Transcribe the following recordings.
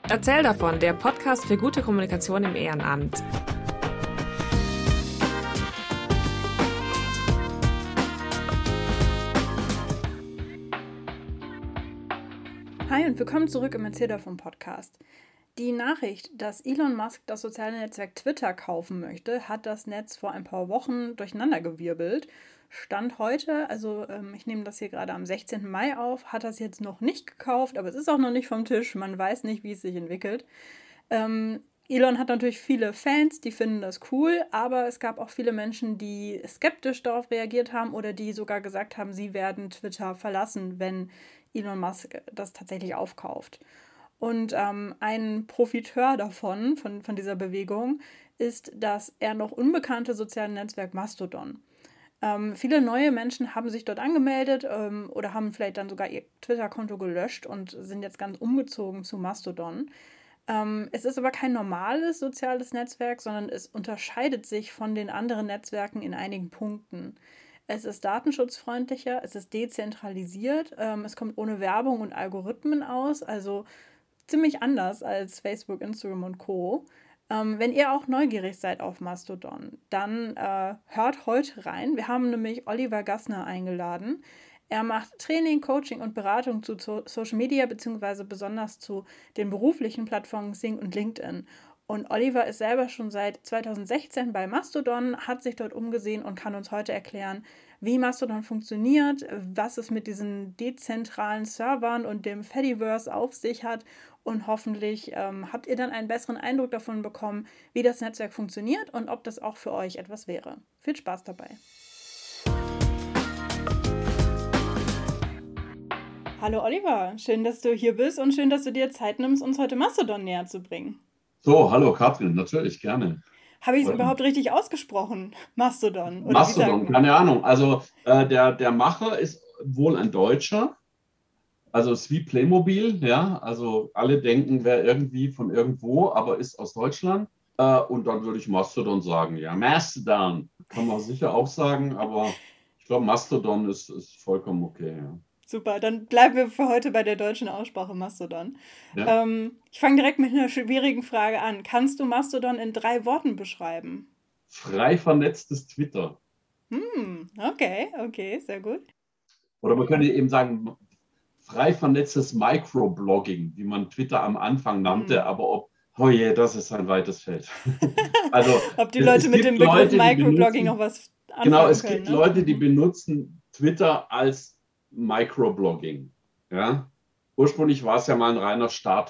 Erzähl davon, der Podcast für gute Kommunikation im Ehrenamt. Hi und willkommen zurück im Erzähl davon Podcast. Die Nachricht, dass Elon Musk das soziale Netzwerk Twitter kaufen möchte, hat das Netz vor ein paar Wochen durcheinandergewirbelt. Stand heute, ich nehme das hier gerade am 16. Mai auf, hat das jetzt noch nicht gekauft, aber es ist auch noch nicht vom Tisch. Man weiß nicht, wie es sich entwickelt. Elon hat natürlich viele Fans, die finden das cool, aber es gab auch viele Menschen, die skeptisch darauf reagiert haben oder die sogar gesagt haben, sie werden Twitter verlassen, wenn Elon Musk das tatsächlich aufkauft. Und ein Profiteur davon, von dieser Bewegung, ist das eher noch unbekannte soziale Netzwerk Mastodon. Viele neue Menschen haben sich dort angemeldet oder haben vielleicht dann sogar ihr Twitter-Konto gelöscht und sind jetzt ganz umgezogen zu Mastodon. Es ist aber kein normales soziales Netzwerk, sondern es unterscheidet sich von den anderen Netzwerken in einigen Punkten. Es ist datenschutzfreundlicher, es ist dezentralisiert, es kommt ohne Werbung und Algorithmen aus, also ziemlich anders als Facebook, Instagram und Co. Wenn ihr auch neugierig seid auf Mastodon, dann hört heute rein. Wir haben nämlich Oliver Gassner eingeladen. Er macht Training, Coaching und Beratung zu Social Media, beziehungsweise besonders zu den beruflichen Plattformen Xing und LinkedIn. Und Oliver ist selber schon seit 2016 bei Mastodon, hat sich dort umgesehen und kann uns heute erklären, wie Mastodon funktioniert, was es mit diesen dezentralen Servern und dem Fediverse auf sich hat. Und hoffentlich habt ihr dann einen besseren Eindruck davon bekommen, wie das Netzwerk funktioniert und ob das auch für euch etwas wäre. Viel Spaß dabei. Hallo Oliver, schön, dass du hier bist und schön, dass du dir Zeit nimmst, uns heute Mastodon näher zu bringen. So, hallo Katrin, natürlich, gerne. Habe ich es überhaupt richtig ausgesprochen? Mastodon? Oder Mastodon, keine Ahnung. Also der Macher ist wohl ein Deutscher. Also es ist wie Playmobil, ja. Also alle denken, wäre irgendwie von irgendwo, aber ist aus Deutschland. Und dann würde ich Mastodon sagen, ja. Mastodon kann man sicher auch sagen, aber ich glaube, Mastodon ist vollkommen okay, ja. Super, dann bleiben wir für heute bei der deutschen Aussprache Mastodon. Ja. Ich fange direkt mit einer schwierigen Frage an. Kannst du Mastodon in 3 Worten beschreiben? Frei vernetztes Twitter. Okay, sehr gut. Oder man könnte eben sagen, frei vernetztes Microblogging, wie man Twitter am Anfang nannte, aber oh je, das ist ein weites Feld. Also, ob die Leute mit dem Begriff Microblogging noch was anfangen Genau, es können, gibt ne? Leute, die benutzen Twitter als Microblogging. Ja? Ursprünglich war es ja mal eine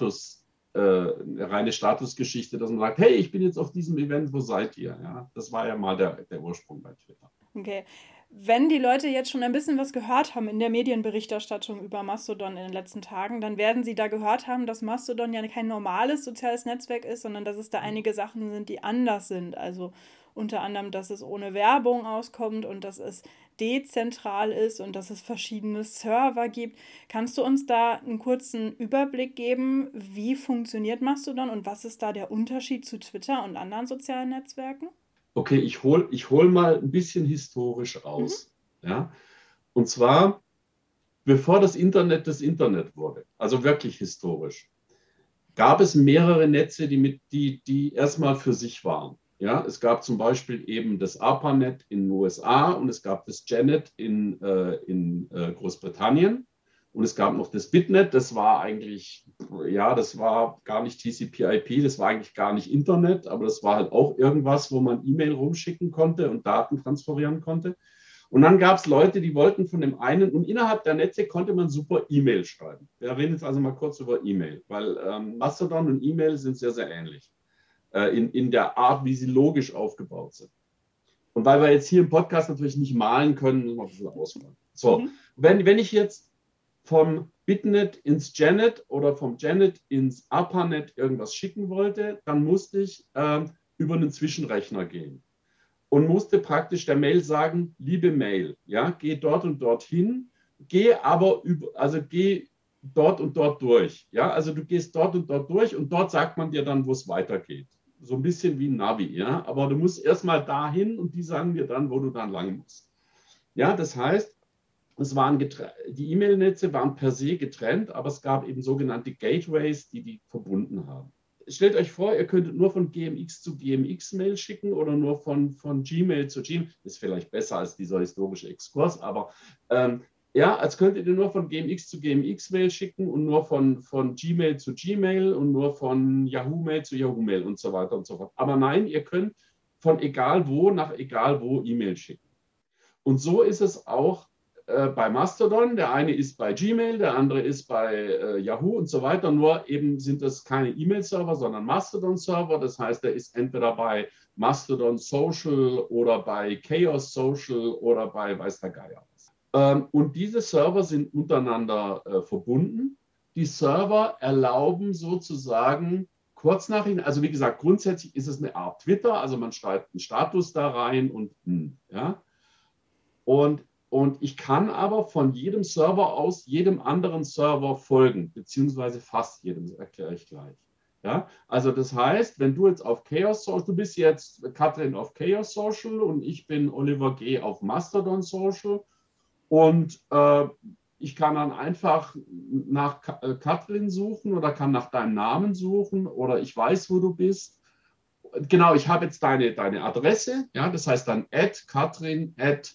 reine Statusgeschichte, dass man sagt, hey, ich bin jetzt auf diesem Event, wo seid ihr? Ja? Das war ja mal der Ursprung bei Twitter. Okay. Wenn die Leute jetzt schon ein bisschen was gehört haben in der Medienberichterstattung über Mastodon in den letzten Tagen, dann werden sie da gehört haben, dass Mastodon ja kein normales soziales Netzwerk ist, sondern dass es da einige Sachen sind, die anders sind. Also unter anderem, dass es ohne Werbung auskommt und dass es dezentral ist und dass es verschiedene Server gibt. Kannst du uns da einen kurzen Überblick geben, wie funktioniert Mastodon und was ist da der Unterschied zu Twitter und anderen sozialen Netzwerken? Okay, ich hol mal ein bisschen historisch aus. Ja? Und zwar, bevor das Internet wurde, also wirklich historisch, gab es mehrere Netze, die erstmal für sich waren. Ja? Es gab zum Beispiel eben das ARPANET in den USA und es gab das GENET in Großbritannien. Und es gab noch das BitNet, das war eigentlich, ja, das war gar nicht TCP/IP, das war eigentlich gar nicht Internet, aber das war halt auch irgendwas, wo man E-Mail rumschicken konnte und Daten transferieren konnte. Und dann gab es Leute, die wollten von dem einen, und innerhalb der Netze konnte man super E-Mail schreiben. Wir reden jetzt also mal kurz über E-Mail, weil Mastodon und E-Mail sind sehr, sehr ähnlich in der Art, wie sie logisch aufgebaut sind. Und weil wir jetzt hier im Podcast natürlich nicht malen können, müssen wir ein bisschen ausholen. So, wenn ich jetzt vom BitNet ins GENET oder vom GENET ins ARPANET irgendwas schicken wollte, dann musste ich über einen Zwischenrechner gehen und musste praktisch der Mail sagen, liebe Mail, ja, geh dort und dorthin, geh dort und dort durch. Ja, also du gehst dort und dort durch und dort sagt man dir dann, wo es weitergeht. So ein bisschen wie ein Navi, ja, aber du musst erstmal dahin und die sagen dir dann, wo du dann lang musst. Ja, das heißt, Die E-Mail-Netze waren per se getrennt, aber es gab eben sogenannte Gateways, die verbunden haben. Stellt euch vor, ihr könntet nur von GMX zu GMX Mail schicken oder nur von Gmail zu Gmail. Ist vielleicht besser als dieser historische Exkurs, aber ja, als könntet ihr nur von GMX zu GMX Mail schicken und nur von Gmail zu Gmail und nur von Yahoo Mail zu Yahoo Mail und so weiter und so fort. Aber nein, ihr könnt von egal wo nach egal wo E-Mail schicken. Und so ist es auch bei Mastodon. Der eine ist bei Gmail, der andere ist bei Yahoo und so weiter. Nur eben sind das keine E-Mail-Server, sondern Mastodon-Server. Das heißt, der ist entweder bei Mastodon Social oder bei Chaos Social oder bei weiß der Geier was. Und diese Server sind untereinander verbunden. Die Server erlauben sozusagen Kurznachrichten. Also wie gesagt, grundsätzlich ist es eine Art Twitter. Also man schreibt einen Status da rein und ja. Und ich kann aber von jedem Server aus jedem anderen Server folgen, beziehungsweise fast jedem, das erkläre ich gleich. Ja? Also das heißt, wenn du jetzt auf Chaos Social, du bist jetzt Katrin auf Chaos Social und ich bin Oliver G. auf Mastodon Social und ich kann dann einfach nach Katrin suchen oder kann nach deinem Namen suchen oder ich weiß, wo du bist. Genau, ich habe jetzt deine Adresse, ja, das heißt dann @Katrin@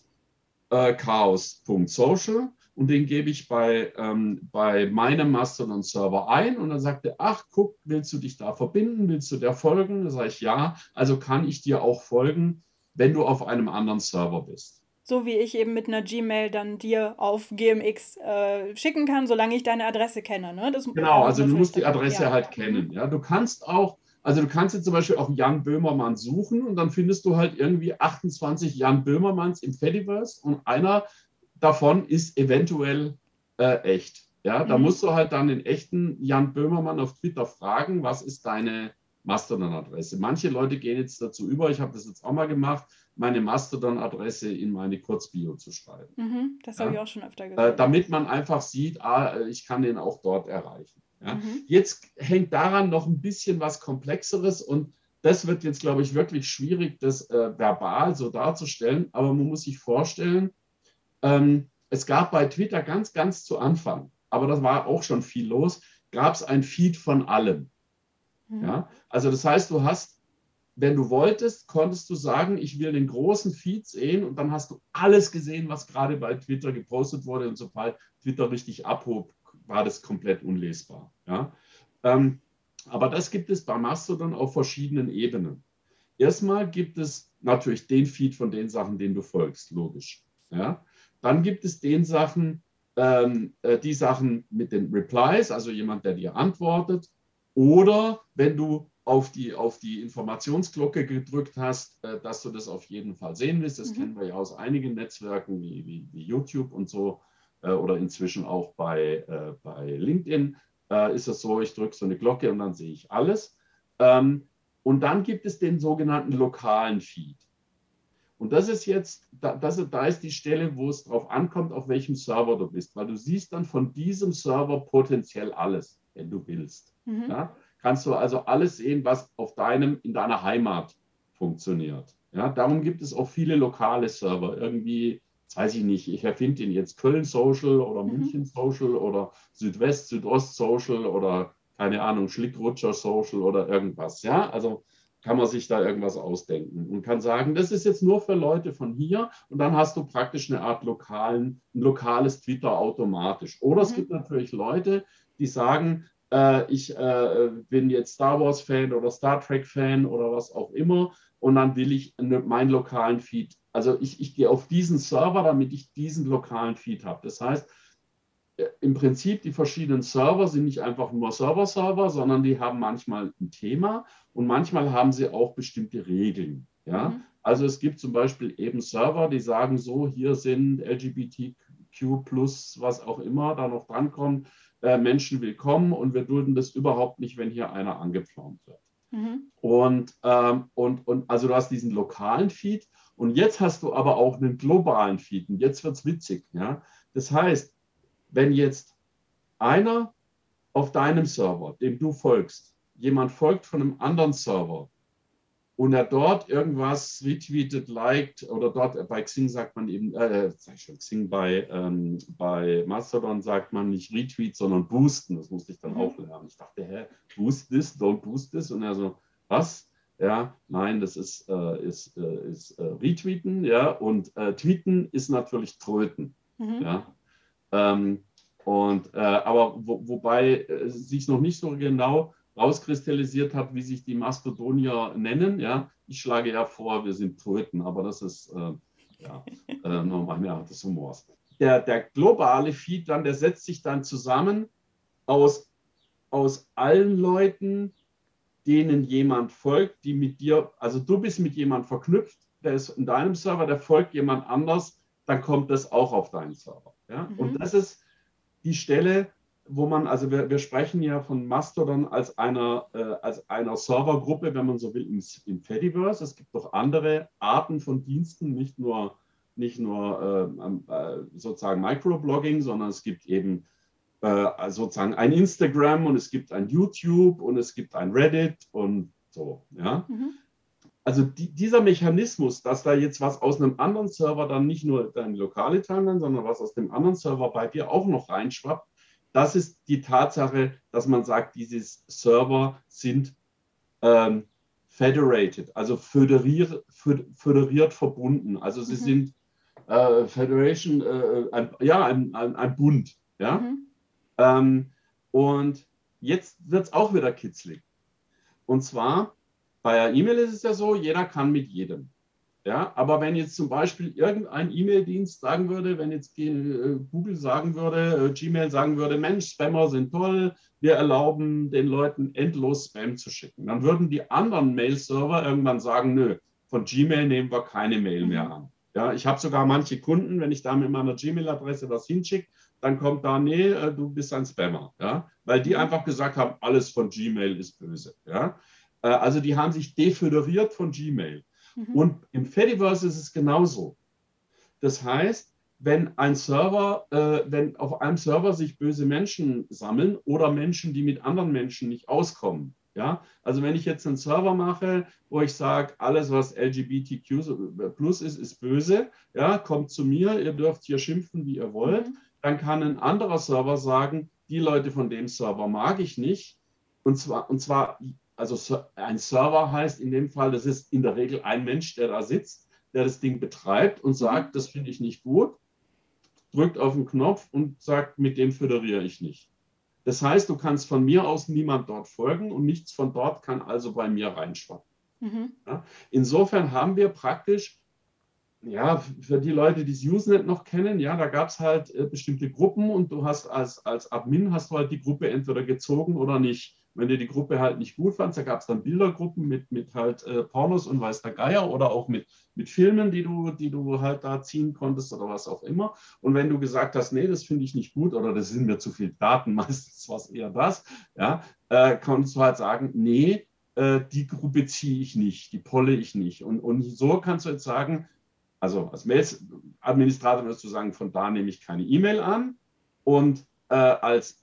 chaos.social und den gebe ich bei meinem Mastodon-Server ein und dann sagt er, ach, guck, willst du dich da verbinden, willst du der folgen? Da sage ich, ja, also kann ich dir auch folgen, wenn du auf einem anderen Server bist. So wie ich eben mit einer Gmail dann dir auf GMX schicken kann, solange ich deine Adresse kenne. Ne? Genau, also du musst die Adresse halt kennen. Ja? Du kannst jetzt zum Beispiel auf Jan Böhmermann suchen und dann findest du halt irgendwie 28 Jan Böhmermanns im Fediverse und einer davon ist eventuell echt. Ja? Da musst du halt dann den echten Jan Böhmermann auf Twitter fragen, was ist deine Mastodon-Adresse. Manche Leute gehen jetzt dazu über, ich habe das jetzt auch mal gemacht, meine Mastodon-Adresse in meine Kurzbio zu schreiben. Das habe ich auch schon öfter gesehen. Damit man einfach sieht, ich kann den auch dort erreichen. Ja. Jetzt hängt daran noch ein bisschen was Komplexeres und das wird jetzt, glaube ich, wirklich schwierig, das verbal so darzustellen, aber man muss sich vorstellen, es gab bei Twitter ganz, ganz zu Anfang, aber das war auch schon viel los, gab es ein Feed von allem. Ja. Also das heißt, du hast, wenn du wolltest, konntest du sagen, ich will den großen Feed sehen und dann hast du alles gesehen, was gerade bei Twitter gepostet wurde und sobald Twitter richtig abhob, war das komplett unlesbar. Ja? Aber das gibt es bei Mastodon auf verschiedenen Ebenen. Erstmal gibt es natürlich den Feed von den Sachen, denen du folgst, logisch. Ja? Dann gibt es die Sachen mit den Replies, also jemand, der dir antwortet. Oder wenn du auf die Informationsglocke gedrückt hast, dass du das auf jeden Fall sehen willst. Das kennen wir ja aus einigen Netzwerken wie YouTube und so oder inzwischen auch bei LinkedIn ist es so, ich drücke so eine Glocke und dann sehe ich alles. Und dann gibt es den sogenannten lokalen Feed. Und das ist jetzt, da ist die Stelle, wo es darauf ankommt, auf welchem Server du bist, weil du siehst dann von diesem Server potenziell alles, wenn du willst. Ja? Kannst du also alles sehen, was in deiner Heimat funktioniert. Ja? Darum gibt es auch viele lokale Server. Irgendwie, das weiß ich nicht, ich erfinde den jetzt Köln Social oder München Social oder Südwest, Südost Social oder keine Ahnung, Schlickrutscher Social oder irgendwas. Ja, also kann man sich da irgendwas ausdenken und kann sagen, das ist jetzt nur für Leute von hier und dann hast du praktisch eine Art ein lokales Twitter automatisch. Oder es gibt natürlich Leute, die sagen, ich bin jetzt Star Wars Fan oder Star Trek Fan oder was auch immer und dann will ich meinen lokalen Feed, also ich gehe auf diesen Server, damit ich diesen lokalen Feed habe. Das heißt, im Prinzip die verschiedenen Server sind nicht einfach nur Server, sondern die haben manchmal ein Thema und manchmal haben sie auch bestimmte Regeln. Ja? Also es gibt zum Beispiel eben Server, die sagen so, hier sind LGBTQ+, was auch immer da noch drankommt, Menschen willkommen und wir dulden das überhaupt nicht, wenn hier einer angepflaumt wird. Und also du hast diesen lokalen Feed und jetzt hast du aber auch einen globalen Feed und jetzt wird es witzig. Ja? Das heißt, wenn jetzt einer auf deinem Server, dem du folgst, jemand folgt von einem anderen Server, und er dort irgendwas retweetet, liked oder dort bei Xing sagt man eben, sag ich schon, Xing bei Mastodon sagt man nicht retweet, sondern boosten. Das musste ich dann auch lernen. Ich dachte, boost this, don't boost this. Und er so, was? Ja, nein, das ist retweeten, ja, und tweeten ist natürlich tröten. Ja. Aber wobei sich noch nicht so genau rauskristallisiert hat, wie sich die Mastodonier nennen. Ja? Ich schlage ja vor, wir sind Tröten, aber das ist nur meine Art des Humors. Der globale Feed dann, der setzt sich dann zusammen aus allen Leuten, denen jemand folgt, die mit dir, also du bist mit jemandem verknüpft, der ist in deinem Server, der folgt jemand anders, dann kommt das auch auf deinen Server. Ja? Und das ist die Stelle, wo man, also wir sprechen ja von Mastodon als einer Servergruppe, wenn man so will, im Fediverse. Es gibt doch andere Arten von Diensten, nicht nur sozusagen Microblogging, sondern es gibt eben sozusagen ein Instagram und es gibt ein YouTube und es gibt ein Reddit und so. Ja? Also dieser Mechanismus, dass da jetzt was aus einem anderen Server dann nicht nur deine lokale Timeline, sondern was aus dem anderen Server bei dir auch noch reinschwappt, das ist die Tatsache, dass man sagt, diese Server sind federated, also föderiert verbunden. Also sie sind Federation, ein Bund. Ja? Und jetzt wird es auch wieder kitzlig. Und zwar, bei der E-Mail ist es ja so, jeder kann mit jedem. Ja, aber wenn jetzt zum Beispiel irgendein E-Mail-Dienst sagen würde, wenn jetzt Google sagen würde, Gmail sagen würde, Mensch, Spammer sind toll, wir erlauben den Leuten endlos Spam zu schicken, dann würden die anderen Mail-Server irgendwann sagen, nö, von Gmail nehmen wir keine Mail mehr an. Ja, ich habe sogar manche Kunden, wenn ich da mit meiner Gmail-Adresse was hinschicke, dann kommt da, nee, du bist ein Spammer. Ja, weil die einfach gesagt haben, alles von Gmail ist böse. Ja, also die haben sich deföderiert von Gmail. Und im Fediverse ist es genauso. Das heißt, wenn auf einem Server sich böse Menschen sammeln oder Menschen, die mit anderen Menschen nicht auskommen, ja, also wenn ich jetzt einen Server mache, wo ich sage, alles was LGBTQ plus ist böse, ja, kommt zu mir, ihr dürft hier schimpfen, wie ihr wollt, dann kann ein anderer Server sagen, die Leute von dem Server mag ich nicht, und zwar also ein Server heißt in dem Fall, das ist in der Regel ein Mensch, der da sitzt, der das Ding betreibt und sagt, das finde ich nicht gut, drückt auf den Knopf und sagt, mit dem föderiere ich nicht. Das heißt, du kannst von mir aus niemand dort folgen und nichts von dort kann also bei mir reinschwappen. Ja? Insofern haben wir praktisch, ja, für die Leute, die das Usenet noch kennen, ja, da gab es halt bestimmte Gruppen und du hast als Admin hast du halt die Gruppe entweder gezogen oder nicht. Wenn du die Gruppe halt nicht gut fandst, da gab es dann Bildergruppen mit halt Pornos und weiß der Geier oder auch mit Filmen, die du halt da ziehen konntest oder was auch immer. Und wenn du gesagt hast, nee, das finde ich nicht gut oder das sind mir zu viele Daten, meistens war es eher das, ja, konntest du halt sagen, nee, die Gruppe ziehe ich nicht, die polle ich nicht. Und so kannst du jetzt sagen, also als Mails-Administrator wirst du sagen, von da nehme ich keine E-Mail an und als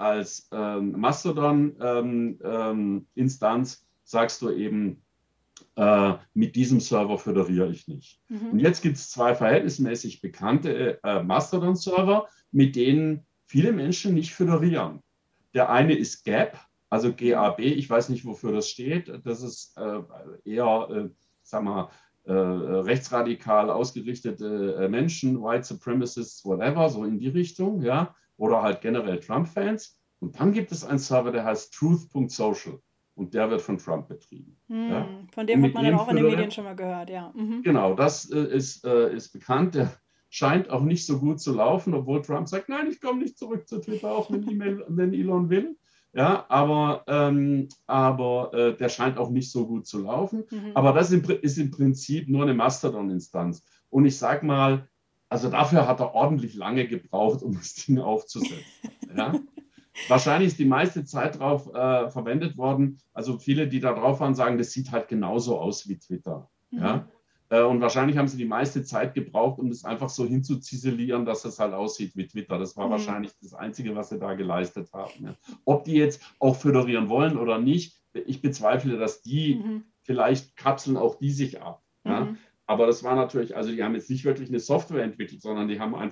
Mastodon-Instanz sagst du eben, mit diesem Server föderiere ich nicht. Und jetzt gibt es zwei verhältnismäßig bekannte Mastodon-Server, mit denen viele Menschen nicht föderieren. Der eine ist GAB, also GAB, ich weiß nicht, wofür das steht. Das ist eher, sag mal, rechtsradikal ausgerichtete Menschen, White Supremacists, whatever, so in die Richtung, ja, oder halt generell Trump-Fans. Und dann gibt es einen Server, der heißt truth.social und der wird von Trump betrieben. Ja. Von dem hat man dann auch in den Medien schon mal gehört, ja. Genau, das ist bekannt. Der scheint auch nicht so gut zu laufen, obwohl Trump sagt, nein, ich komme nicht zurück zu Twitter, auch wenn Elon will. Ja, aber der scheint auch nicht so gut zu laufen. Aber das ist im Prinzip nur eine Mastodon-Instanz. Und ich sage mal, also dafür hat er ordentlich lange gebraucht, um das Ding aufzusetzen. Ja? Wahrscheinlich ist die meiste Zeit darauf verwendet worden. Also viele, die da drauf waren, sagen, das sieht halt genauso aus wie Twitter. Ja? Und wahrscheinlich haben sie die meiste Zeit gebraucht, um das einfach so hinzuziselieren, dass es halt aussieht wie Twitter. Das war wahrscheinlich das Einzige, was sie da geleistet haben. Ja. Ob die jetzt auch föderieren wollen oder nicht, ich bezweifle, dass die vielleicht kapseln auch die sich ab. Ja? Aber das war natürlich, also die haben jetzt nicht wirklich eine Software entwickelt, sondern die haben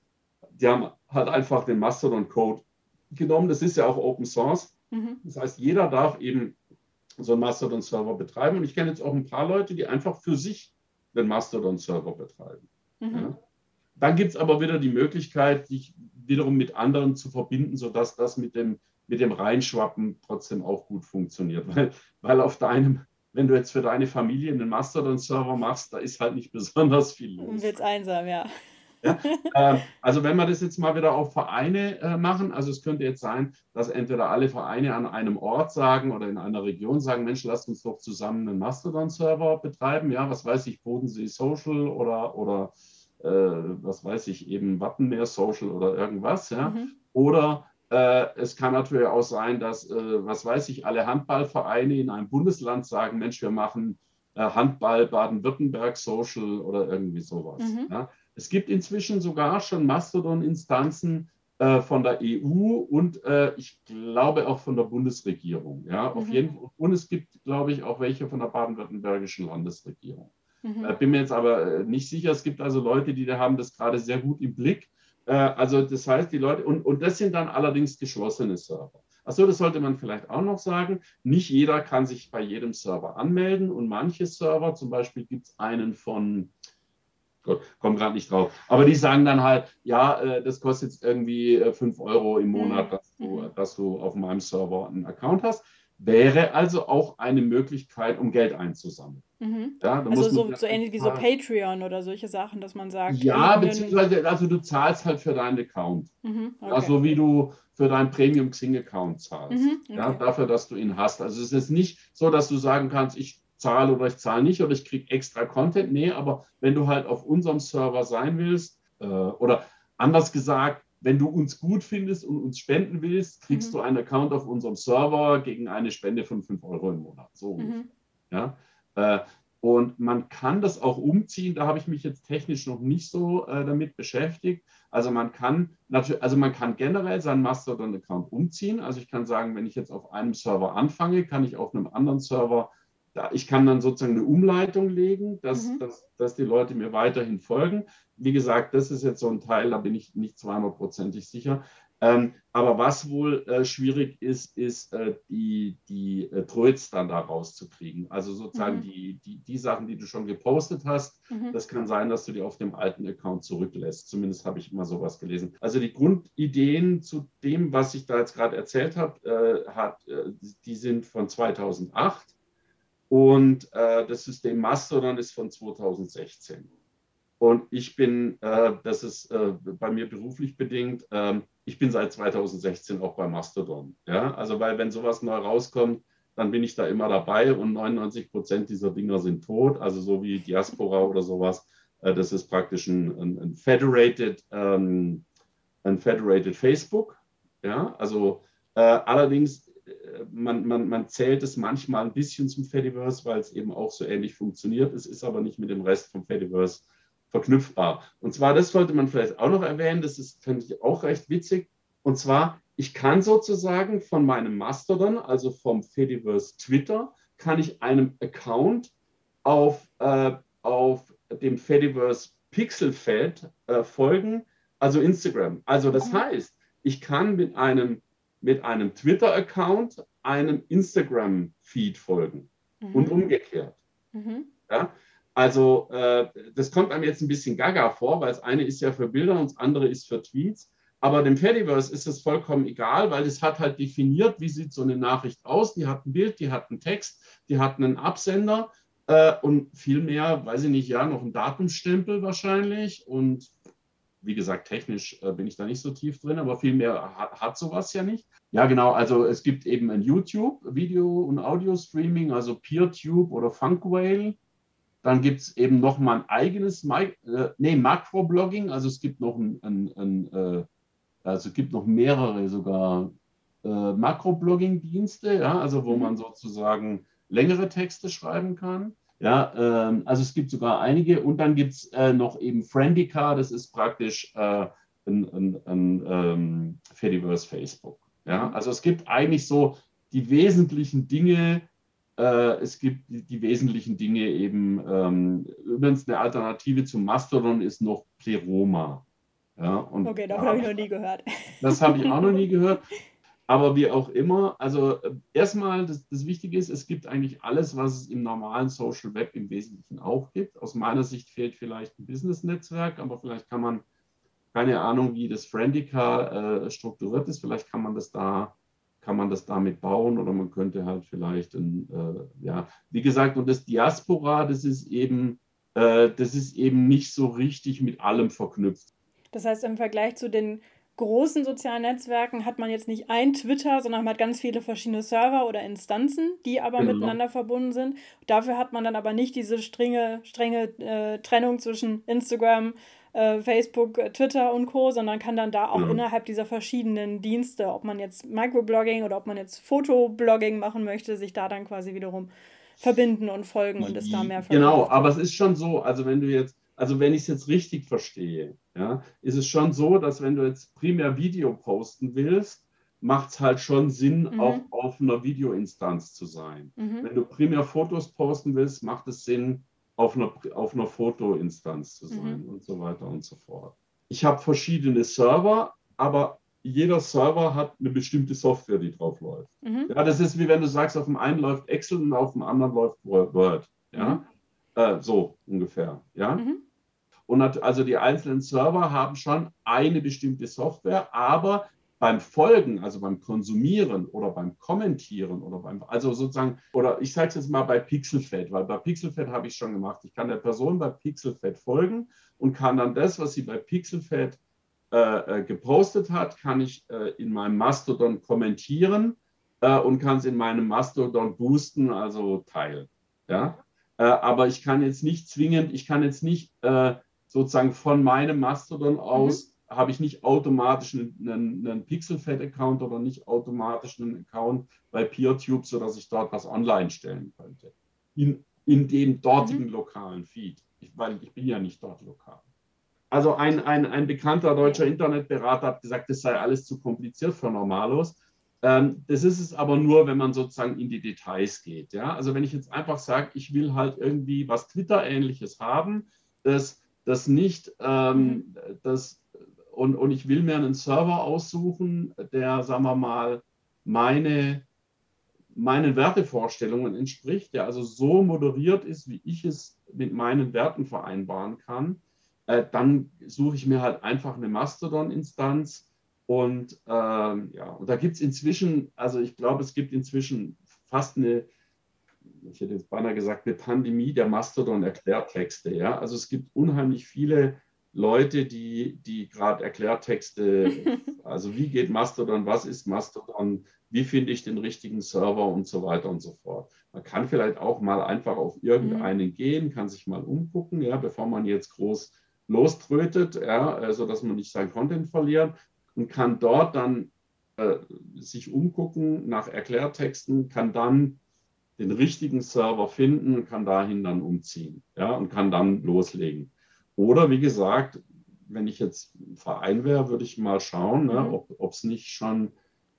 halt einfach den Mastodon-Code genommen. Das ist ja auch Open Source. Das heißt, jeder darf eben so einen Mastodon-Server betreiben. Und ich kenne jetzt auch ein paar Leute, die einfach für sich den Mastodon-Server betreiben. Ja? Dann gibt es aber wieder die Möglichkeit, dich wiederum mit anderen zu verbinden, sodass das mit dem Reinschwappen trotzdem auch gut funktioniert. Weil wenn du jetzt für deine Familie einen Mastodon-Server machst, da ist halt nicht besonders viel los. Wird's einsam, ja. Ja? Also wenn wir das jetzt mal wieder auf Vereine machen, also es könnte jetzt sein, dass entweder alle Vereine an einem Ort sagen oder in einer Region sagen, Mensch, lasst uns doch zusammen einen Mastodon-Server betreiben, ja, was weiß ich, Bodensee Social oder was weiß ich, eben Wattenmeer Social oder irgendwas, ja. Oder es kann natürlich auch sein, dass, was weiß ich, alle Handballvereine in einem Bundesland sagen, Mensch, wir machen Handball Baden-Württemberg Social oder irgendwie sowas. Ja. Es gibt inzwischen sogar schon Mastodon-Instanzen von der EU und ich glaube auch von der Bundesregierung. Ja, auf jeden Fall. Und es gibt, glaube ich, auch welche von der baden-württembergischen Landesregierung. Bin mir jetzt aber nicht sicher. Es gibt also Leute, die haben das gerade sehr gut im Blick. Also das heißt, die Leute, und das sind dann allerdings geschlossene Server. Achso, das sollte man vielleicht auch noch sagen. Nicht jeder kann sich bei jedem Server anmelden und manche Server, zum Beispiel gibt es einen von, Gott, komme gerade nicht drauf, aber die sagen dann halt, ja, das kostet jetzt irgendwie 5 Euro im Monat, dass du auf meinem Server einen Account hast. Wäre also auch eine Möglichkeit, um Geld einzusammeln. Ja, also so ähnlich wie so Patreon oder solche Sachen, dass man sagt. Ja, beziehungsweise also du zahlst halt für deinen Account. Okay. Also wie du für deinen Premium Xing-Account zahlst. Okay. Ja, dafür, dass du ihn hast. Also es ist nicht so, dass du sagen kannst, ich zahle oder ich zahle nicht oder ich kriege extra Content. Nee, aber wenn du halt auf unserem Server sein willst oder anders gesagt, wenn du uns gut findest und uns spenden willst, kriegst du einen Account auf unserem Server gegen eine Spende von 5 Euro im Monat. So ungefähr. Ja. Und man kann das auch umziehen, da habe ich mich jetzt technisch noch nicht so damit beschäftigt. Also man kann generell seinen Mastodon-Account umziehen. Also ich kann sagen, wenn ich jetzt auf einem Server anfange, kann ich auf einem anderen Server, ich kann dann sozusagen eine Umleitung legen, dass die Leute mir weiterhin folgen. Wie gesagt, das ist jetzt so ein Teil, da bin ich nicht 200%ig sicher. Aber was wohl schwierig ist die Threads dann da rauszukriegen. Also sozusagen die Sachen, die du schon gepostet hast, das kann sein, dass du die auf dem alten Account zurücklässt. Zumindest habe ich immer sowas gelesen. Also die Grundideen zu dem, was ich da jetzt gerade erzählt habe, die sind von 2008 und das System Mastodon ist von 2016. Und ich bin, das ist bei mir beruflich bedingt, ich bin seit 2016 auch bei Mastodon. Ja? Also weil wenn sowas neu rauskommt, dann bin ich da immer dabei und 99% dieser Dinger sind tot. Also so wie Diaspora oder sowas. Das ist praktisch ein Federated Facebook. Ja? Also allerdings, man zählt es manchmal ein bisschen zum Fediverse, weil es eben auch so ähnlich funktioniert. Es ist aber nicht mit dem Rest vom Fediverse verknüpfbar. Und zwar, das sollte man vielleicht auch noch erwähnen, finde ich auch recht witzig. Und zwar, ich kann sozusagen von meinem Mastodon, also vom Fediverse Twitter, kann ich einem Account auf dem Fediverse Pixelfeld folgen, also Instagram. Also das heißt, ich kann mit einem Twitter-Account einem Instagram-Feed folgen und umgekehrt. Ja? Also das kommt einem jetzt ein bisschen gaga vor, weil das eine ist ja für Bilder und das andere ist für Tweets. Aber dem Fediverse ist es vollkommen egal, weil es hat halt definiert, wie sieht so eine Nachricht aus. Die hat ein Bild, die hat einen Text, die hat einen Absender und viel mehr, weiß ich nicht, ja, noch einen Datumstempel wahrscheinlich. Und wie gesagt, technisch bin ich da nicht so tief drin, aber viel mehr hat sowas ja nicht. Ja, genau, also es gibt eben ein YouTube, Video- und Audio-Streaming, also PeerTube oder Funkwhale. Dann gibt es eben noch mal ein eigenes Macroblogging, also es gibt noch mehrere sogar Macroblogging-Dienste, ja, also wo man sozusagen längere Texte schreiben kann. Ja, also es gibt sogar einige und dann gibt es noch eben Friendica, das ist praktisch ein Fediverse Facebook. Ja, also es gibt eigentlich so die wesentlichen Dinge, es gibt die wesentlichen Dinge eben. Übrigens eine Alternative zum Mastodon ist noch Pleroma. Ja, und Okay, davon habe ich noch nie gehört. das habe ich auch noch nie gehört. Aber wie auch immer, also erstmal, das Wichtige ist, es gibt eigentlich alles, was es im normalen Social Web im Wesentlichen auch gibt. Aus meiner Sicht fehlt vielleicht ein Business-Netzwerk, aber vielleicht kann man, keine Ahnung, wie das Friendica strukturiert ist, vielleicht kann man das damit bauen oder man könnte halt vielleicht, ja, wie gesagt, und das Diaspora, das ist eben nicht so richtig mit allem verknüpft. Das heißt, im Vergleich zu den großen sozialen Netzwerken hat man jetzt nicht ein Twitter, sondern man hat ganz viele verschiedene Server oder Instanzen, die aber Genau. miteinander verbunden sind. Dafür hat man dann aber nicht diese strenge Trennung zwischen Instagram, Facebook, Twitter und Co., sondern kann dann da auch Genau. innerhalb dieser verschiedenen Dienste, ob man jetzt Microblogging oder ob man jetzt Fotoblogging machen möchte, sich da dann quasi wiederum verbinden und folgen und es da mehr Genau, verkauft. aber es ist schon so, also wenn ich es jetzt richtig verstehe, ja, ist es schon so, dass wenn du jetzt primär Video posten willst, macht es halt schon Sinn, auch auf einer Videoinstanz zu sein. Wenn du primär Fotos posten willst, macht es Sinn, auf einer Fotoinstanz zu sein und so weiter und so fort. Ich habe verschiedene Server, aber jeder Server hat eine bestimmte Software, die drauf läuft. Ja, das ist wie wenn du sagst, auf dem einen läuft Excel und auf dem anderen läuft Word. Ja? So ungefähr. Ja? Und also die einzelnen Server haben schon eine bestimmte Software, aber beim Folgen, also beim Konsumieren oder beim Kommentieren also sozusagen, oder ich sage es jetzt mal bei Pixelfed, weil bei Pixelfed habe ich schon gemacht. Ich kann der Person bei Pixelfed folgen und kann dann das, was sie bei Pixelfed gepostet hat, kann ich in meinem Mastodon kommentieren und kann es in meinem Mastodon boosten, also teilen. Ja? Aber ich kann jetzt nicht sozusagen von meinem Mastodon aus, habe ich nicht automatisch einen Pixelfed-Account oder nicht automatisch einen Account bei PeerTube, sodass ich dort was online stellen könnte. In dem dortigen lokalen Feed, weil ich bin ja nicht dort lokal. Also ein bekannter deutscher Internetberater hat gesagt, das sei alles zu kompliziert für Normalos. Das ist es aber nur, wenn man sozusagen in die Details geht. Ja? Also wenn ich jetzt einfach sage, ich will halt irgendwie was Twitter-ähnliches haben, das nicht, und ich will mir einen Server aussuchen, der, sagen wir mal, meinen Wertevorstellungen entspricht, der also so moderiert ist, wie ich es mit meinen Werten vereinbaren kann, dann suche ich mir halt einfach eine Mastodon-Instanz und und da gibt es inzwischen, also ich glaube, es gibt inzwischen fast ich hätte jetzt beinahe gesagt, eine Pandemie der Mastodon-Erklärtexte. Ja? Also es gibt unheimlich viele Leute, die gerade Erklärtexte, also wie geht Mastodon, was ist Mastodon, wie finde ich den richtigen Server und so weiter und so fort. Man kann vielleicht auch mal einfach auf irgendeinen gehen, kann sich mal umgucken, ja, bevor man jetzt groß loströtet, ja, sodass man nicht sein Content verliert und kann dort dann sich umgucken nach Erklärtexten, kann dann den richtigen Server finden und kann dahin dann umziehen, ja, und kann dann loslegen. Oder wie gesagt, wenn ich jetzt ein Verein wäre, würde ich mal schauen, ne, ob es nicht schon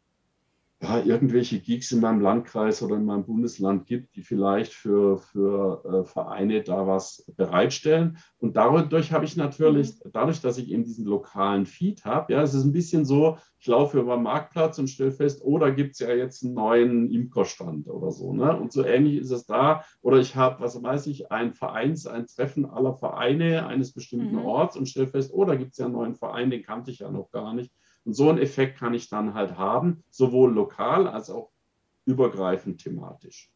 irgendwelche Geeks in meinem Landkreis oder in meinem Bundesland gibt, die vielleicht für Vereine da was bereitstellen. Und dadurch habe ich natürlich, dadurch, dass ich eben diesen lokalen Feed habe, ja, es ist ein bisschen so, ich laufe über den Marktplatz und stelle fest, oh, da gibt es ja jetzt einen neuen Imkerstand oder so. Ne? Und so ähnlich ist es da. Oder ich habe, was weiß ich, ein Treffen aller Vereine eines bestimmten Orts und stelle fest, oh, da gibt es ja einen neuen Verein, den kannte ich ja noch gar nicht. Und so einen Effekt kann ich dann halt haben, sowohl lokal als auch übergreifend thematisch.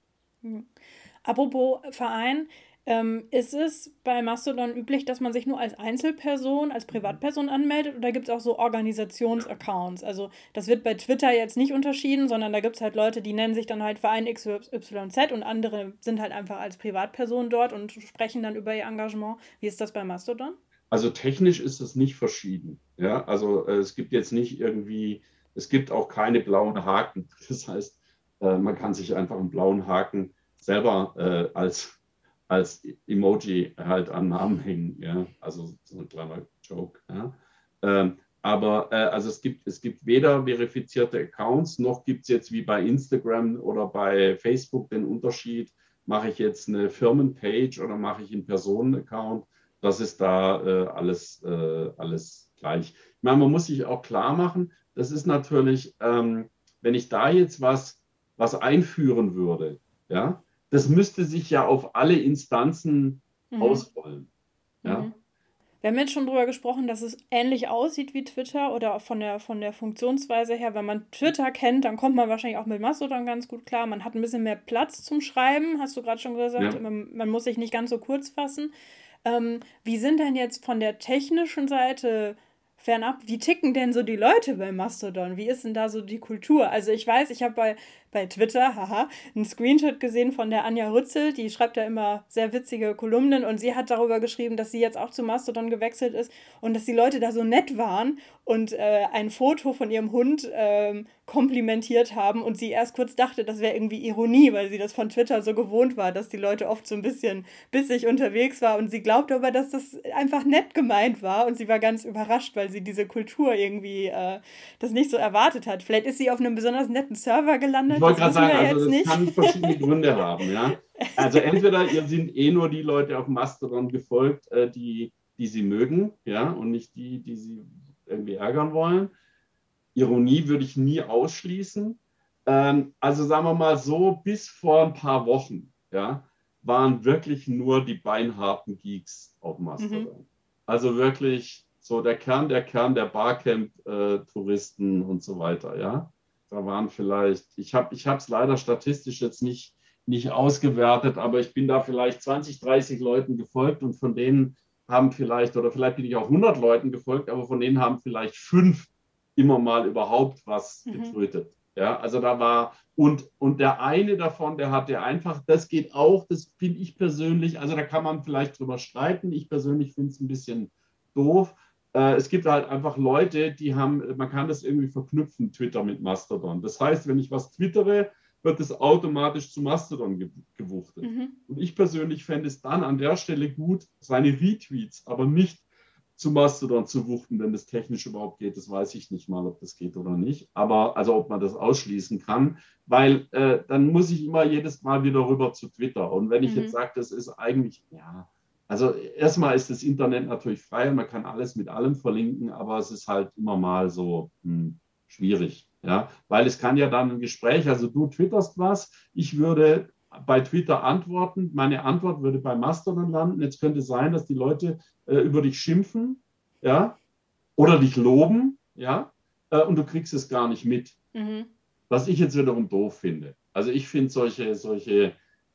Apropos Verein, ist es bei Mastodon üblich, dass man sich nur als Einzelperson, als Privatperson anmeldet oder gibt es auch so Organisationsaccounts? Also das wird bei Twitter jetzt nicht unterschieden, sondern da gibt es halt Leute, die nennen sich dann halt Verein XYZ und andere sind halt einfach als Privatperson dort und sprechen dann über ihr Engagement. Wie ist das bei Mastodon? Also technisch ist es nicht verschieden. Ja? Also es gibt jetzt nicht irgendwie, es gibt auch keine blauen Haken. Das heißt, man kann sich einfach einen blauen Haken selber als Emoji halt am Namen hängen. Ja? Also so ein kleiner Joke. Ja? Aber also es gibt weder verifizierte Accounts, noch gibt es jetzt wie bei Instagram oder bei Facebook den Unterschied, mache ich jetzt eine Firmenpage oder mache ich einen Personenaccount. Das ist da alles gleich. Ich meine, man muss sich auch klar machen, das ist natürlich, wenn ich da jetzt was einführen würde, ja, das müsste sich ja auf alle Instanzen ausrollen. Ja. Mhm. Wir haben jetzt schon drüber gesprochen, dass es ähnlich aussieht wie Twitter oder von der Funktionsweise her. Wenn man Twitter kennt, dann kommt man wahrscheinlich auch mit Mastodon ganz gut klar. Man hat ein bisschen mehr Platz zum Schreiben, hast du gerade schon gesagt. Ja. Man muss sich nicht ganz so kurz fassen. Wie sind denn jetzt von der technischen Seite fernab, wie ticken denn so die Leute bei Mastodon? Wie ist denn da so die Kultur? Also ich weiß, ich habe bei Twitter, einen Screenshot gesehen von der Anja Rützel, die schreibt ja immer sehr witzige Kolumnen und sie hat darüber geschrieben, dass sie jetzt auch zu Mastodon gewechselt ist und dass die Leute da so nett waren und ein Foto von ihrem Hund komplimentiert haben und sie erst kurz dachte, das wäre irgendwie Ironie, weil sie das von Twitter so gewohnt war, dass die Leute oft so ein bisschen bissig unterwegs war und sie glaubte aber, dass das einfach nett gemeint war und sie war ganz überrascht, weil sie diese Kultur irgendwie das nicht so erwartet hat. Vielleicht ist sie auf einem besonders netten Server gelandet. Ich wollte gerade sagen, also das nicht. kann verschiedene Gründe haben. Ja? Also entweder ihr sind nur die Leute auf Mastodon gefolgt, die sie mögen, ja, und nicht die sie irgendwie ärgern wollen. Ironie würde ich nie ausschließen. Also sagen wir mal so, bis vor ein paar Wochen, ja, waren wirklich nur die beinharten Geeks auf Mastodon. Also wirklich so der Kern der Barcamp-Touristen und so weiter, ja. Da waren vielleicht, ich habe es leider statistisch jetzt nicht ausgewertet, aber ich bin da vielleicht 20, 30 Leuten gefolgt und von denen haben vielleicht, oder vielleicht bin ich auch 100 Leuten gefolgt, aber von denen haben vielleicht 5 immer mal überhaupt was getötet. Ja, also da war, und der eine davon, der hatte einfach, das geht auch, das finde ich persönlich, also da kann man vielleicht drüber streiten, ich persönlich finde es ein bisschen doof. Es gibt halt einfach Leute, die haben, man kann das irgendwie verknüpfen, Twitter mit Mastodon. Das heißt, wenn ich was twittere, wird es automatisch zu Mastodon gewuchtet. Und ich persönlich fände es dann an der Stelle gut, seine Retweets, aber nicht zu Mastodon zu wuchten, wenn das technisch überhaupt geht. Das weiß ich nicht mal, ob das geht oder nicht. Aber also ob man das ausschließen kann, weil dann muss ich immer jedes Mal wieder rüber zu Twitter. Und wenn ich jetzt sage, das ist eigentlich, ja, also erstmal ist das Internet natürlich frei und man kann alles mit allem verlinken, aber es ist halt immer mal so schwierig. Ja, weil es kann ja dann ein Gespräch, also du twitterst was, ich würde bei Twitter antworten, meine Antwort würde bei Mastodon landen. Jetzt könnte es sein, dass die Leute über dich schimpfen, ja, oder dich loben, ja, und du kriegst es gar nicht mit. Was ich jetzt wiederum doof finde. Also ich finde solche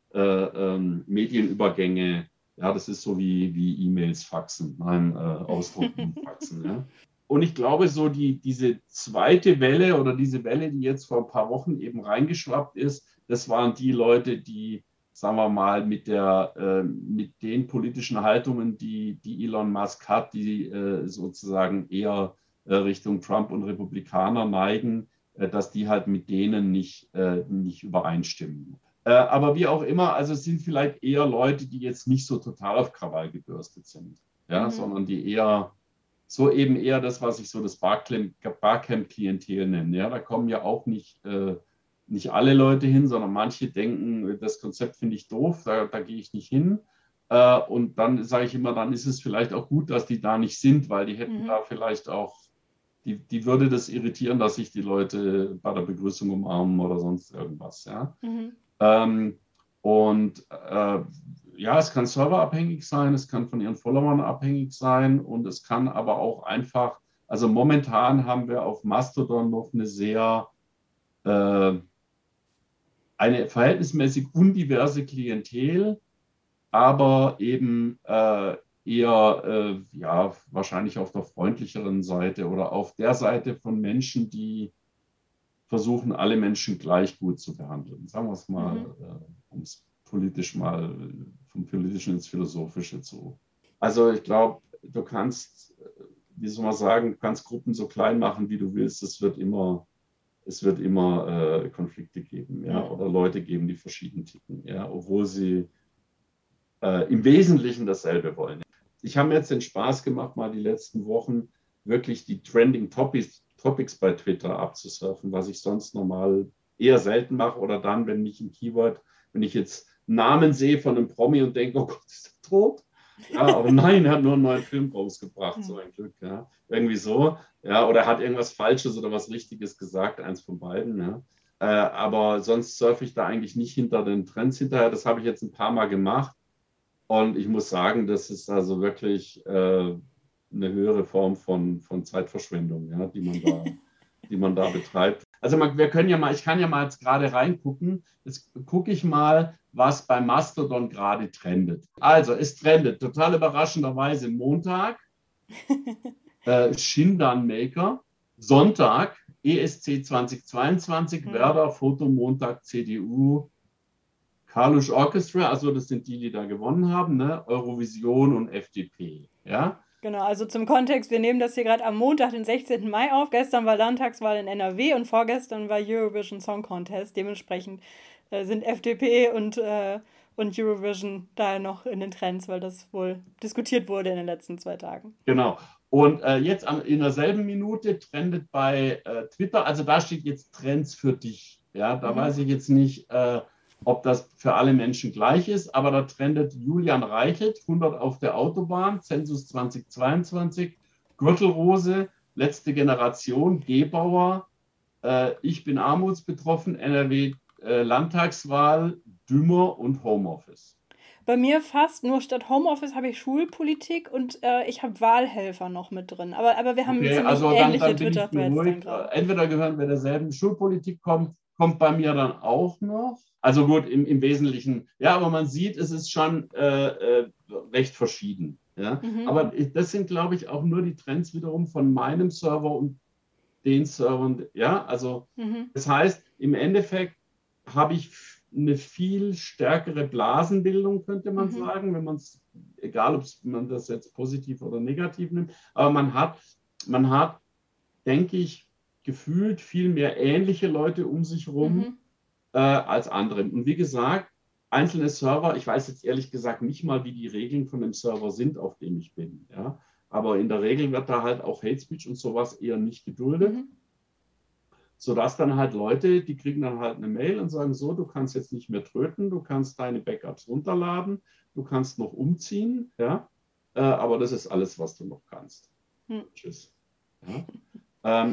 Medienübergänge, ja, das ist so wie E-Mails faxen, ausdrucken, faxen, ja. Und ich glaube, so diese zweite Welle oder diese Welle, die jetzt vor ein paar Wochen eben reingeschwappt ist, das waren die Leute, die, sagen wir mal, mit den politischen Haltungen, die Elon Musk hat, die sozusagen eher Richtung Trump und Republikaner neigen, dass die halt mit denen nicht übereinstimmen. Aber wie auch immer, also es sind vielleicht eher Leute, die jetzt nicht so total auf Krawall gebürstet sind, ja, sondern die eher so eben eher das, was ich so das Barcamp-Klientel nenne. Ja, da kommen ja auch nicht alle Leute hin, sondern manche denken, das Konzept finde ich doof, da gehe ich nicht hin. Und dann sage ich immer, dann ist es vielleicht auch gut, dass die da nicht sind, weil die hätten da vielleicht auch, die würde das irritieren, dass sich die Leute bei der Begrüßung umarmen oder sonst irgendwas. Ja? Ja, es kann serverabhängig sein, es kann von ihren Followern abhängig sein und es kann aber auch einfach, also momentan haben wir auf Mastodon noch eine verhältnismäßig undiverse Klientel, aber eben eher wahrscheinlich auf der freundlicheren Seite oder auf der Seite von Menschen, die versuchen, alle Menschen gleich gut zu behandeln. Sagen wir es mal, um es politisch mal vom Politischen ins Philosophische zu. Also ich glaube, du kannst, wie soll man sagen, du kannst Gruppen so klein machen, wie du willst. Es wird immer Konflikte geben, ja, oder Leute geben, die verschieden ticken, ja, obwohl sie im Wesentlichen dasselbe wollen. Ich habe mir jetzt den Spaß gemacht, mal die letzten Wochen wirklich die Trending Topics bei Twitter abzusurfen, was ich sonst normal eher selten mache oder dann, wenn ich wenn ich jetzt einen Namen sehe von einem Promi und denke, oh Gott, ist er tot? Ja, oder nein, er hat nur einen neuen Film rausgebracht, so ein Glück, ja. Irgendwie so, ja, oder hat irgendwas Falsches oder was Richtiges gesagt, eins von beiden, ja. Aber sonst surfe ich da eigentlich nicht hinter den Trends hinterher. Das habe ich jetzt ein paar Mal gemacht und ich muss sagen, das ist also wirklich eine höhere Form von Zeitverschwendung, ja, die man da betreibt. Also ich kann ja mal jetzt gerade reingucken. Jetzt gucke ich mal, was bei Mastodon gerade trendet. Also es trendet total überraschenderweise Montag Shindan Maker, Sonntag ESC 2022, Werder, Fotomontag, CDU, Kalush Orchestra, also das sind die da gewonnen haben, ne? Eurovision und FDP, ja. Genau, also zum Kontext, wir nehmen das hier gerade am Montag, den 16. Mai auf. Gestern war Landtagswahl in NRW und vorgestern war Eurovision Song Contest. Dementsprechend sind FDP und Eurovision da noch in den Trends, weil das wohl diskutiert wurde in den letzten 2 Tagen. Genau. Und jetzt in derselben Minute trendet bei Twitter, also da steht jetzt Trends für dich. Ja, da weiß ich jetzt nicht, ob das für alle Menschen gleich ist, aber da trendet Julian Reichelt, 100 auf der Autobahn, Zensus 2022, Gürtelrose, letzte Generation, Gebauer, ich bin armutsbetroffen, NRW Landtagswahl, Dümmer und Homeoffice. Bei mir fast, nur statt Homeoffice habe ich Schulpolitik und ich habe Wahlhelfer noch mit drin. Aber wir haben Okay, ziemlich also ähnliche dann bin ich Twitter-Threads dann beruhigt. gerade. Entweder gehören wir derselben Schulpolitik, kommt bei mir dann auch noch. Also gut, im Wesentlichen, ja, aber man sieht, es ist schon recht verschieden. Ja? Aber das sind, glaube ich, auch nur die Trends wiederum von meinem Server und den Servern. Ja, also das heißt, im Endeffekt habe ich eine viel stärkere Blasenbildung, könnte man sagen, wenn man es, egal ob man das jetzt positiv oder negativ nimmt, aber man hat, denke ich, gefühlt viel mehr ähnliche Leute um sich herum als andere. Und wie gesagt, einzelne Server, ich weiß jetzt ehrlich gesagt nicht mal, wie die Regeln von dem Server sind, auf dem ich bin. Ja? Aber in der Regel wird da halt auch Hate Speech und sowas eher nicht geduldet. Sodass dann halt Leute, die kriegen dann halt eine Mail und sagen so, du kannst jetzt nicht mehr tröten, du kannst deine Backups runterladen, du kannst noch umziehen, ja, aber das ist alles, was du noch kannst. Tschüss. Ja?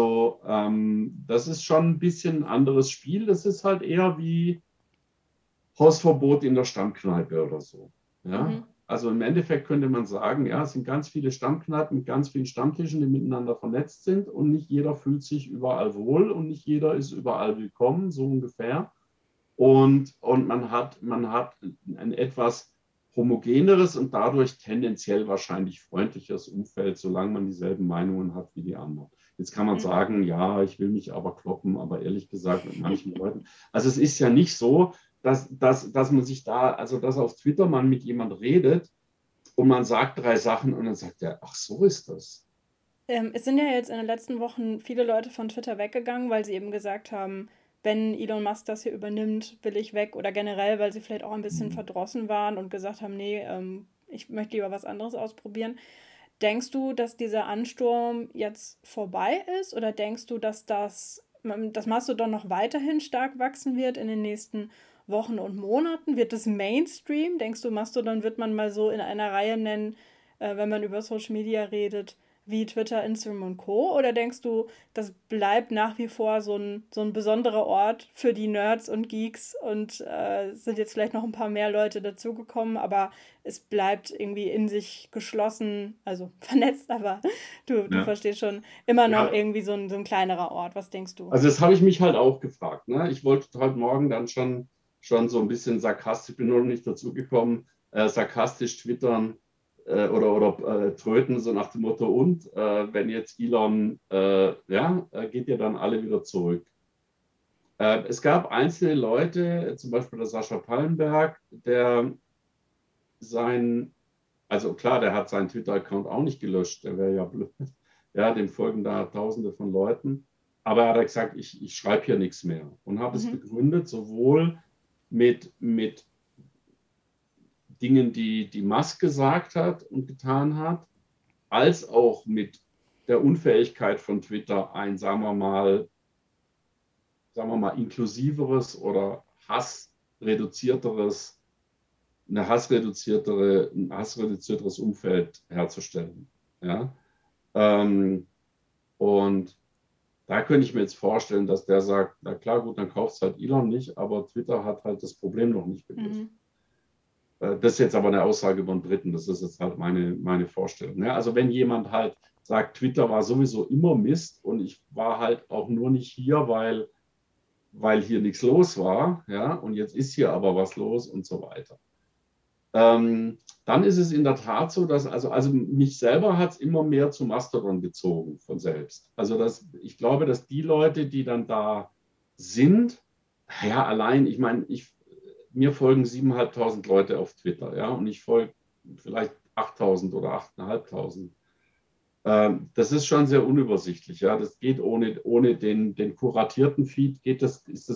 Das ist schon ein bisschen ein anderes Spiel, das ist halt eher wie Hausverbot in der Stammkneipe oder so. Ja? Also im Endeffekt könnte man sagen, ja, es sind ganz viele Stammkneipen mit ganz vielen Stammtischen, die miteinander vernetzt sind und nicht jeder fühlt sich überall wohl und nicht jeder ist überall willkommen, so ungefähr. Und man hat ein etwas homogeneres und dadurch tendenziell wahrscheinlich freundlicheres Umfeld, solange man dieselben Meinungen hat wie die anderen. Jetzt kann man sagen, ja, ich will mich aber kloppen, aber ehrlich gesagt mit manchen Leuten. Also es ist ja nicht so, dass man sich da, also dass auf Twitter man mit jemand redet und man sagt 3 Sachen und dann sagt er, ach, so ist das. Es sind ja jetzt in den letzten Wochen viele Leute von Twitter weggegangen, weil sie eben gesagt haben, wenn Elon Musk das hier übernimmt, will ich weg. Oder generell, weil sie vielleicht auch ein bisschen verdrossen waren und gesagt haben, nee, ich möchte lieber was anderes ausprobieren. Denkst du, dass dieser Ansturm jetzt vorbei ist? Oder denkst du, dass das Mastodon noch weiterhin stark wachsen wird in den nächsten Wochen und Monaten? Wird es Mainstream? Denkst du, Mastodon wird man mal so in einer Reihe nennen, wenn man über Social Media redet, wie Twitter, Instagram und Co.? Oder denkst du, das bleibt nach wie vor so ein besonderer Ort für die Nerds und Geeks und sind jetzt vielleicht noch ein paar mehr Leute dazugekommen, aber es bleibt irgendwie in sich geschlossen, also vernetzt, aber du verstehst schon, immer noch irgendwie so ein kleinerer Ort. Was denkst du? Also das habe ich mich halt auch gefragt. Ne? Ich wollte heute Morgen dann schon so ein bisschen sarkastisch, bin noch nicht dazu gekommen, sarkastisch twittern oder tröten, so nach dem Motto, und wenn jetzt Elon, geht ihr dann alle wieder zurück. Es gab einzelne Leute, zum Beispiel der Sascha Pallenberg, der also klar, der hat seinen Twitter-Account auch nicht gelöscht, der wäre ja blöd. Ja, dem folgen da Tausende von Leuten. Aber er hat gesagt, ich schreibe hier nichts mehr und habe es begründet, sowohl mit Dingen, die Musk gesagt hat und getan hat, als auch mit der Unfähigkeit von Twitter ein, sagen wir mal, inklusiveres oder ein hassreduzierteres Umfeld herzustellen. Ja? Und da könnte ich mir jetzt vorstellen, dass der sagt, na klar, gut, dann kauft es halt Elon nicht, aber Twitter hat halt das Problem noch nicht begriffen. Das ist jetzt aber eine Aussage über einen Dritten, das ist jetzt halt meine Vorstellung. Ja? Also wenn jemand halt sagt, Twitter war sowieso immer Mist und ich war halt auch nur nicht hier, weil hier nichts los war, ja, und jetzt ist hier aber was los und so weiter. Dann ist es in der Tat so, dass, also mich selber hat es immer mehr zu Mastodon gezogen von selbst. Also ich glaube, dass die Leute, die dann da sind, ja, allein, ich meine, mir folgen 7.500 Leute auf Twitter, ja, und ich folge vielleicht 8.000 oder 8.500. Das ist schon sehr unübersichtlich, ja. Das geht ohne den kuratierten Feed, kriege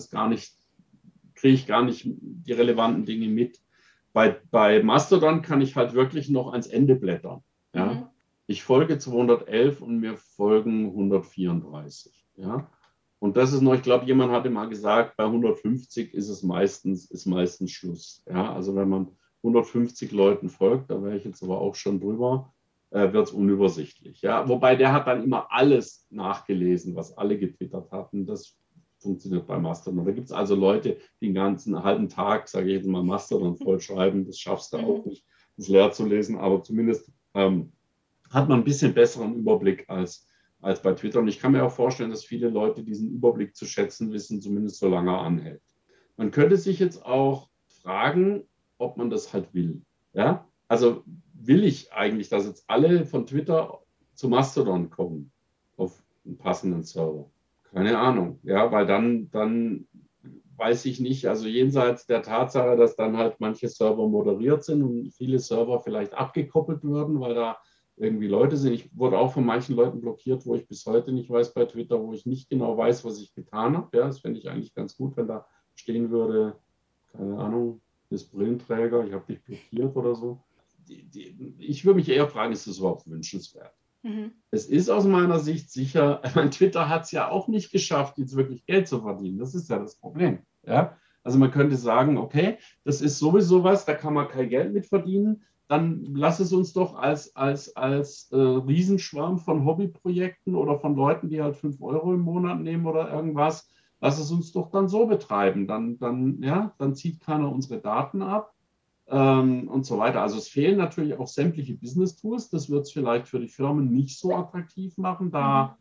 ich gar nicht die relevanten Dinge mit. Bei Mastodon kann ich halt wirklich noch ans Ende blättern. Ja? Ich folge 211 und mir folgen 134. Ja? Und das ist noch, ich glaube, jemand hatte mal gesagt, bei 150 ist meistens Schluss. Ja? Also wenn man 150 Leuten folgt, da wäre ich jetzt aber auch schon drüber, wird es unübersichtlich. Ja? Wobei der hat dann immer alles nachgelesen, was alle getwittert hatten. Das funktioniert bei Mastodon. Da gibt es also Leute, die den ganzen halben Tag, sage ich jetzt mal, Mastodon vollschreiben. Das schaffst du auch nicht, das leer zu lesen, aber zumindest hat man ein bisschen besseren Überblick als bei Twitter. Und ich kann mir auch vorstellen, dass viele Leute diesen Überblick zu schätzen wissen, zumindest solange er anhält. Man könnte sich jetzt auch fragen, ob man das halt will. Ja? Also will ich eigentlich, dass jetzt alle von Twitter zu Mastodon kommen auf einen passenden Server? Keine Ahnung, ja, weil dann weiß ich nicht, also jenseits der Tatsache, dass dann halt manche Server moderiert sind und viele Server vielleicht abgekoppelt würden, weil da irgendwie Leute sind. Ich wurde auch von manchen Leuten blockiert, wo ich bis heute nicht weiß bei Twitter, wo ich nicht genau weiß, was ich getan habe. Ja, das fände ich eigentlich ganz gut, wenn da stehen würde, keine Ahnung, das Brillenträger, ich habe dich blockiert oder so. Ich würde mich eher fragen, ist das überhaupt wünschenswert? Es ist aus meiner Sicht sicher, Twitter hat es ja auch nicht geschafft, jetzt wirklich Geld zu verdienen. Das ist ja das Problem. Ja? Also man könnte sagen, okay, das ist sowieso was, da kann man kein Geld mit verdienen. Dann lass es uns doch als Riesenschwarm von Hobbyprojekten oder von Leuten, die halt 5 Euro im Monat nehmen oder irgendwas, lass es uns doch dann so betreiben. Dann zieht keiner unsere Daten ab. Und so weiter. Also es fehlen natürlich auch sämtliche Business-Tools. Das wird es vielleicht für die Firmen nicht so attraktiv machen, da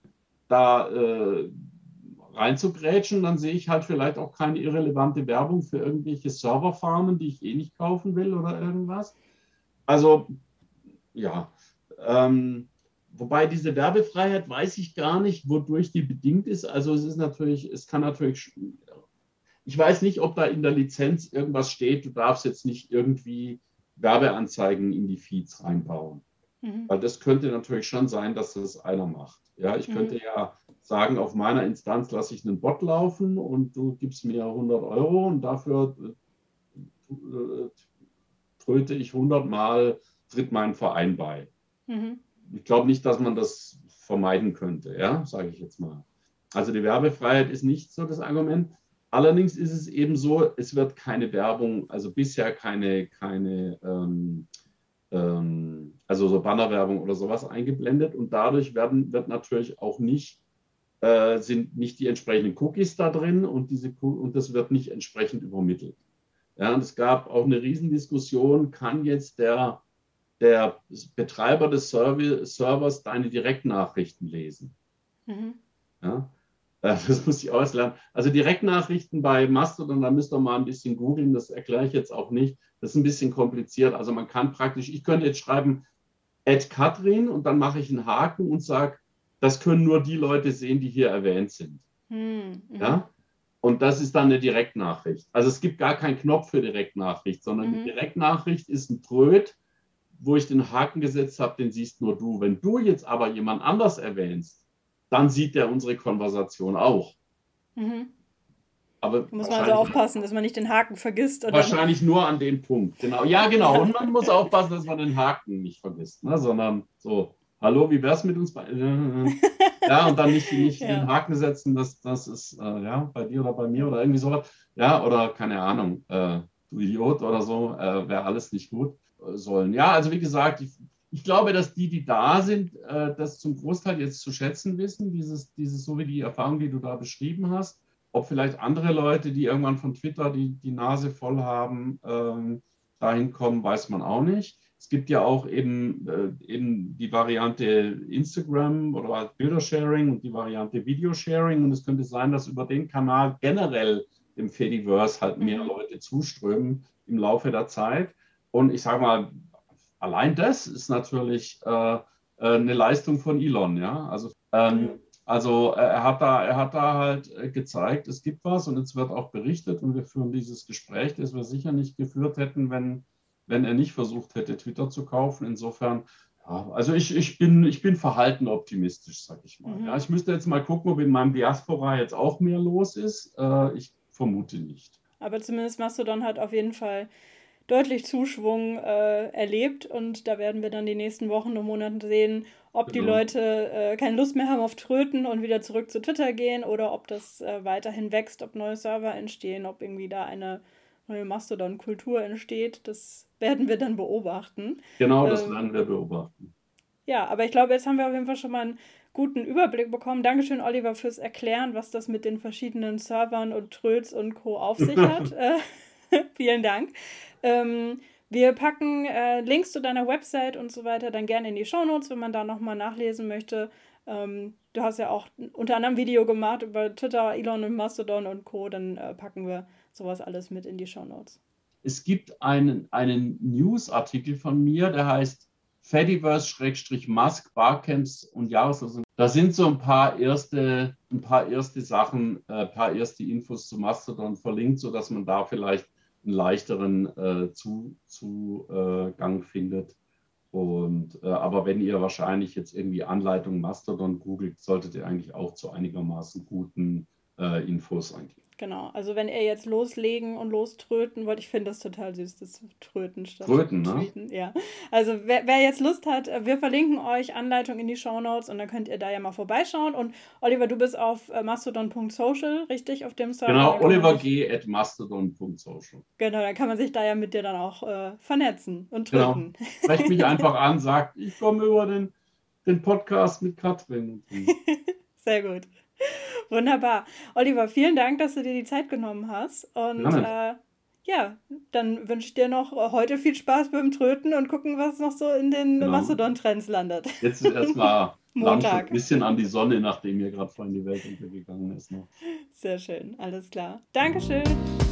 reinzugrätschen. Dann sehe ich halt vielleicht auch keine irrelevante Werbung für irgendwelche Serverfarmen, die ich eh nicht kaufen will oder irgendwas. Also ja, wobei diese Werbefreiheit weiß ich gar nicht, wodurch die bedingt ist. Also ich weiß nicht, ob da in der Lizenz irgendwas steht, du darfst jetzt nicht irgendwie Werbeanzeigen in die Feeds reinbauen. Weil das könnte natürlich schon sein, dass das einer macht. Ja, ich könnte ja sagen, auf meiner Instanz lasse ich einen Bot laufen und du gibst mir 100 Euro und dafür tröte ich 100 Mal, tritt meinen Verein bei. Ich glaube nicht, dass man das vermeiden könnte, ja, sage ich jetzt mal. Also die Werbefreiheit ist nicht so das Argument. Allerdings ist es eben so, es wird keine Werbung, also bisher also so Bannerwerbung oder sowas eingeblendet und dadurch sind nicht die entsprechenden Cookies da drin und das wird nicht entsprechend übermittelt. Ja, und es gab auch eine Riesendiskussion, kann jetzt der Betreiber des Servers deine Direktnachrichten lesen? Ja. Das muss ich auslernen. Also Direktnachrichten bei Mastodon, da müsst ihr mal ein bisschen googeln, das erkläre ich jetzt auch nicht. Das ist ein bisschen kompliziert. Also man kann ich könnte jetzt schreiben, @Katrin und dann mache ich einen Haken und sage, das können nur die Leute sehen, die hier erwähnt sind. Ja? Und das ist dann eine Direktnachricht. Also es gibt gar keinen Knopf für Direktnachricht, sondern die Direktnachricht ist ein Tröd, wo ich den Haken gesetzt habe, den siehst nur du. Wenn du jetzt aber jemand anders erwähnst, dann sieht der unsere Konversation auch. Aber da muss man also aufpassen, dass man nicht den Haken vergisst. Oder? Wahrscheinlich nur an dem Punkt. Genau. Ja, genau. Und man muss aufpassen, dass man den Haken nicht vergisst, ne? Sondern so. hallo, wie wär's mit uns? Ja, und dann nicht Ja. den Haken setzen, das ist ja, bei dir oder bei mir oder irgendwie sowas. Ja, oder keine Ahnung, du Idiot oder so, wäre alles nicht gut sollen. Ja, also wie gesagt, ich glaube, dass die da sind, das zum Großteil jetzt zu schätzen wissen, dieses so wie die Erfahrung, die du da beschrieben hast. Ob vielleicht andere Leute, die irgendwann von Twitter die Nase voll haben, dahin kommen, weiß man auch nicht. Es gibt ja auch eben die Variante Instagram oder halt Bildersharing und die Variante Videosharing. Und es könnte sein, dass über den Kanal generell dem Fediverse halt mehr Leute zuströmen im Laufe der Zeit. Und ich sage mal, allein das ist natürlich eine Leistung von Elon. Ja? Also er hat da halt gezeigt, es gibt was und es wird auch berichtet und wir führen dieses Gespräch, das wir sicher nicht geführt hätten, wenn er nicht versucht hätte, Twitter zu kaufen. Insofern, ja, also ich bin verhalten optimistisch, sag ich mal. Ja, ich müsste jetzt mal gucken, ob in meinem Diaspora jetzt auch mehr los ist. Ich vermute nicht. Aber zumindest Mastodon hat auf jeden Fall deutlich Zuschwung erlebt und da werden wir dann die nächsten Wochen und Monate sehen, ob die Leute keine Lust mehr haben auf Tröten und wieder zurück zu Twitter gehen oder ob das weiterhin wächst, ob neue Server entstehen, ob irgendwie da eine neue Mastodon-Kultur entsteht. Das werden wir dann beobachten. Genau, das werden wir beobachten. Ja, aber ich glaube, jetzt haben wir auf jeden Fall schon mal einen guten Überblick bekommen. Dankeschön, Oliver, fürs Erklären, was das mit den verschiedenen Servern und Tröts und Co. auf sich hat. Vielen Dank. Wir packen Links zu deiner Website und so weiter dann gerne in die Shownotes, wenn man da nochmal nachlesen möchte. Du hast ja auch unter anderem ein Video gemacht über Twitter, Elon und Mastodon und Co. Dann packen wir sowas alles mit in die Shownotes. Es gibt einen News-Artikel von mir, der heißt Fediverse-Musk, Barcamps und Jahresversammlung. Da sind so ein paar erste Sachen, ein paar erste Infos zu Mastodon verlinkt, sodass man da vielleicht einen leichteren Zugang findet. Aber wenn ihr wahrscheinlich jetzt irgendwie Anleitung Mastodon googelt, solltet ihr eigentlich auch zu einigermaßen guten Infos eingehen. Genau, also wenn ihr jetzt loslegen und loströten wollt, ich finde das total süß, das Tröten statt Tröten, Tweeten. Ne? Ja. Also wer jetzt Lust hat, wir verlinken euch Anleitung in die Shownotes und dann könnt ihr da ja mal vorbeischauen. Und Oliver, du bist auf mastodon.social, richtig, auf dem Server? Genau, oliverg@mastodon.social. Genau, dann kann man sich da ja mit dir dann auch vernetzen und tröten. Genau. Sprecht mich einfach an, sagt, ich komme über den Podcast mit Katrin. Sehr gut. Wunderbar. Oliver, vielen Dank, dass du dir die Zeit genommen hast. Und ja, dann wünsche ich dir noch heute viel Spaß beim Tröten und gucken, was noch so in den Mastodon-Trends landet. Jetzt ist erstmal Montag. Ein bisschen an die Sonne, nachdem hier gerade vorhin die Welt untergegangen ist. Ne? Sehr schön, alles klar. Dankeschön.